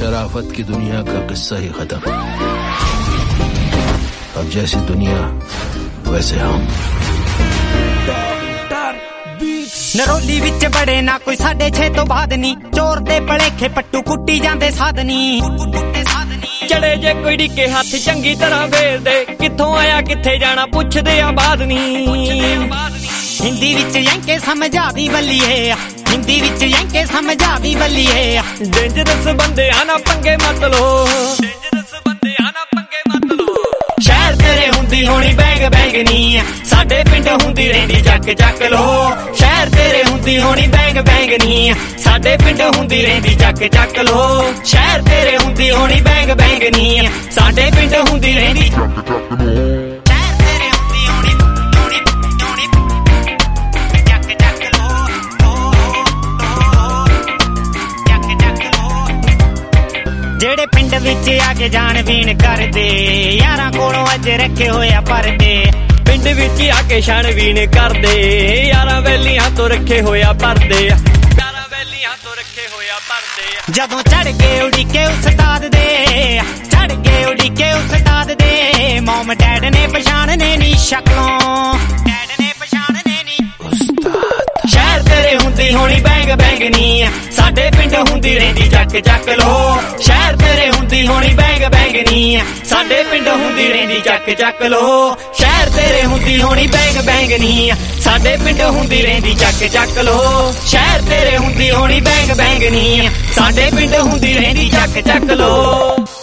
शराफत की दुनिया का किस्सा ही खत्म। अब जैसी दुनिया वैसे हम। नरोली विच बड़े ना कोई 6:30 तो बाद नी, चोर दे भलेखे पट्टू कुट्टी जांदे साधनी। चढ़े जे कोई डिके हाथ चंगी तरह वेल दे, कित्थों आया कित्थे जाना पुछदे आ बाद नी। हिंदी विच यंके समझा दी बल्लीए, हिंदी विच यंके समझा दी बल्लीए। डेंजरस बंदे आना पंगे मत लो, डेंजरस बंदे आना पंगे मत लो। शहर तेरे हुंदी होनी बैंग बैंग नी, साडे पिंड हुंदी रहिंदी चक चक लो। शहर तेरे हुंदी होनी बैंग बैंग नी, साडे पिंड हुंदी रहिंदी चक चक लो। शहर तेरे हुंदी होनी बैंग बैंग नी, साडे पिंड हुंदी रहिंदी चक चक लो। जेड़े पिंड विच आके जान बीन करदे, यारां कोलों अज रखे होया परदे। पिंड विच आके छानबीन करदे, यारां वैलियां तो रखे होया परदे, यारां वैलियां तो रखे होया परदे। जदों चढ़ के उड़ीके उस्ताद दे, चढ़ के उड़ीके उस्ताद दे। मॉम डैड ने पछाणने नी शक्लों, डैड ने पछाणने नी उस्ताद। शहर तेरे हुंदी होनी बैंग बैंग नी, साडे पिंड हुंदी रहिंदी चक चक लो। शहर तेरे हुंदी होनी बैंग बैंग नी, साडे पिंड हुंदी रहिंदी चक चक लो। शहर तेरे हुंदी होनी बैंग बैंग नी, साडे पिंड हुंदी रहिंदी चक चक लो। शहर तेरे हुंदी होनी बैंग बैंग नी, साडे पिंड हुंदी रहिंदी चक चक लो।